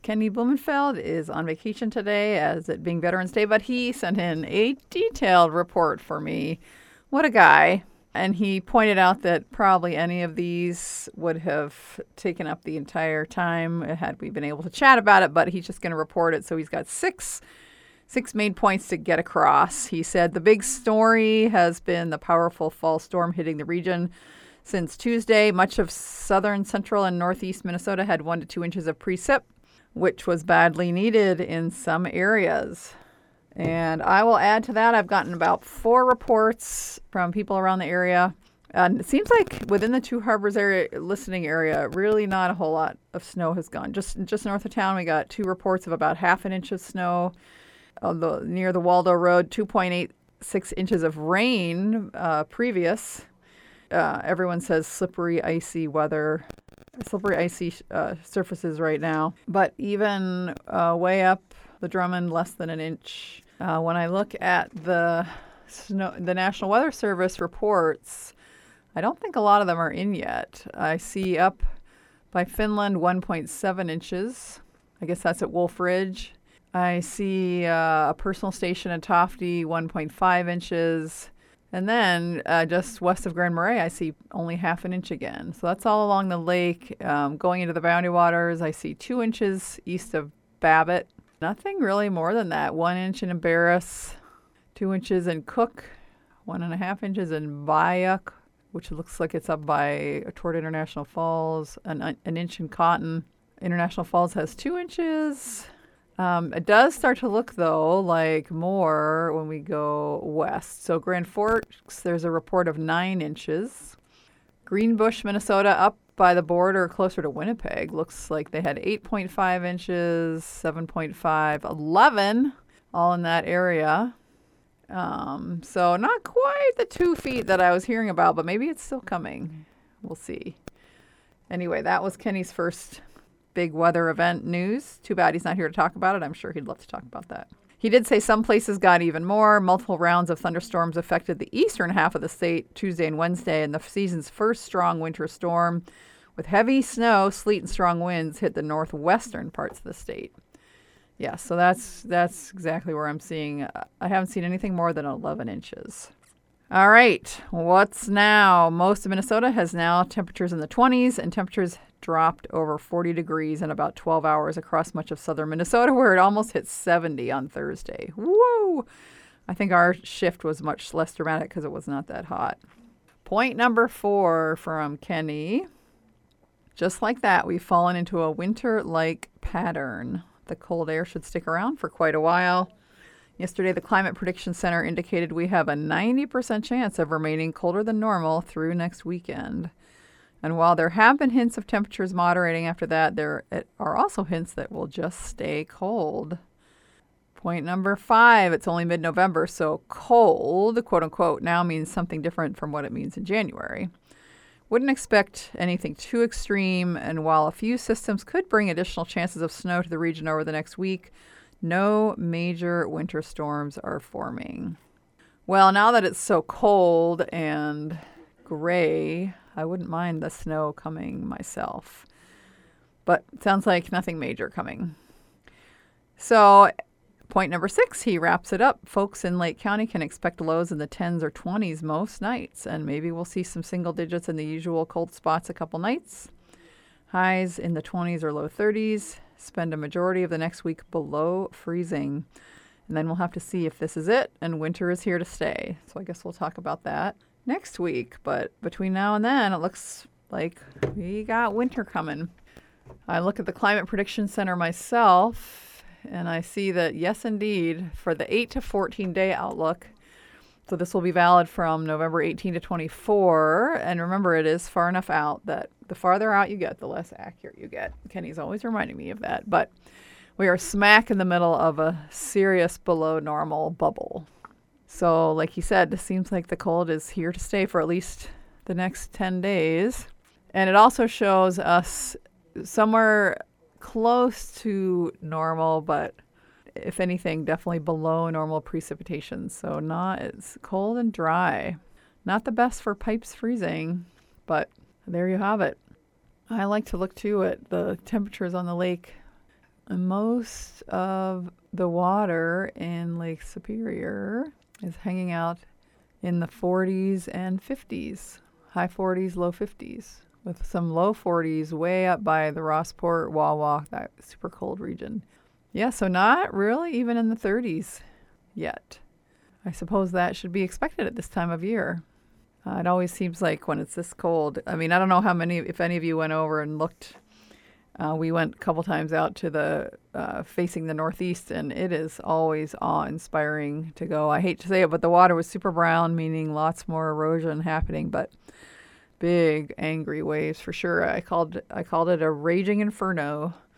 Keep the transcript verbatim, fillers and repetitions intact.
Kenny Blumenfeld is on vacation today as it being Veterans Day, but he sent in a detailed report for me. What a guy. And he pointed out that probably any of these would have taken up the entire time had we been able to chat about it, but he's just going to report it. So he's got six six main points to get across. He said the big story has been the powerful fall storm hitting the region since Tuesday. Much of southern, central, and northeast Minnesota had one to two inches of precip, which was badly needed in some areas. And I will add to that, I've gotten about four reports from people around the area. And it seems like within the Two Harbors area, listening area, really not a whole lot of snow has gone. Just just north of town, we got two reports of about half an inch of snow. Uh, the, near the Waldo Road, two point eight six inches of rain uh, previous. Uh, everyone says slippery, icy weather, slippery, icy uh, surfaces right now. But even uh, way up the Drummond, less than an inch. Uh, when I look at the snow, the National Weather Service reports, I don't think a lot of them are in yet. I see up by Finland one point seven inches. I guess that's at Wolf Ridge. I see uh, a personal station in Tofty, one point five inches. And then uh, just west of Grand Marais, I see only half an inch again. So that's all along the lake. Um, going into the Boundary Waters, I see two inches east of Babbitt. Nothing really more than that. One inch in Embarrass, two inches in Cook, one and a half inches in Bayuk, which looks like it's up by toward International Falls, an, an inch in Cotton. International Falls has two inches. Um, it does start to look, though, like more when we go west. So Grand Forks, there's a report of nine inches. Greenbush, Minnesota, up by the border closer to Winnipeg, looks like they had eight point five inches, seven point five, eleven, all in that area. Um, so not quite the two feet that I was hearing about, but maybe it's still coming. We'll see. Anyway, that was Kenny's first big weather event news. Too bad he's not here to talk about it. I'm sure he'd love to talk about that. He did say some places got even more. Multiple rounds of thunderstorms affected the eastern half of the state Tuesday and Wednesday, and the season's first strong winter storm with heavy snow, sleet, and strong winds hit the northwestern parts of the state. Yeah, so that's that's exactly where I'm seeing. I haven't seen anything more than eleven inches. All right, what's now? Most of Minnesota has now temperatures in the twenties, and temperatures dropped over forty degrees in about twelve hours across much of southern Minnesota, where it almost hit seventy on Thursday. Whoa! I think our shift was much less dramatic because it was not that hot. Point number four from Kenny. Just like that, we've fallen into a winter-like pattern. The cold air should stick around for quite a while. Yesterday, the Climate Prediction Center indicated we have a ninety percent chance of remaining colder than normal through next weekend. And while there have been hints of temperatures moderating after that, there are also hints that we'll just stay cold. Point number five, it's only mid-November, so cold, quote-unquote, now means something different from what it means in January. Wouldn't expect anything too extreme, and while a few systems could bring additional chances of snow to the region over the next week, no major winter storms are forming. Well, now that it's so cold and gray, I wouldn't mind the snow coming myself. But it sounds like nothing major coming. So point number six, he wraps it up. Folks in Lake County can expect lows in the tens or twenties most nights, and maybe we'll see some single digits in the usual cold spots a couple nights. Highs in the twenties or low thirties. Spend a majority of the next week below freezing. And then we'll have to see if this is it, and winter is here to stay. So I guess we'll talk about that next week. But between now and then, it looks like we got winter coming. I look at the Climate Prediction Center myself, and I see that, yes, indeed, for the eight to fourteen day outlook, so this will be valid from November eighteenth to twenty-four. And remember, it is far enough out that the farther out you get, the less accurate you get. Kenny's always reminding me of that. But we are smack in the middle of a serious below normal bubble. So like he said, it seems like the cold is here to stay for at least the next ten days. And it also shows us somewhere close to normal, but if anything, definitely below normal precipitation. So not, it's cold and dry. Not the best for pipes freezing, but there you have it. I like to look too at the temperatures on the lake most of the water in Lake Superior is hanging out in the forties and fifties, high forties, low fifties, with some low forties way up by the Rossport, Wawa, that super cold region. Yeah, so not really even in the thirties yet. I suppose that should be expected at this time of year. Uh, it always seems like when it's this cold, I mean, I don't know how many, if any of you went over and looked. Uh, we went a couple times out to the uh, facing the northeast, and it is always awe-inspiring to go. I hate to say it, but the water was super brown, meaning lots more erosion happening, but big angry waves for sure. I called I called it a raging inferno.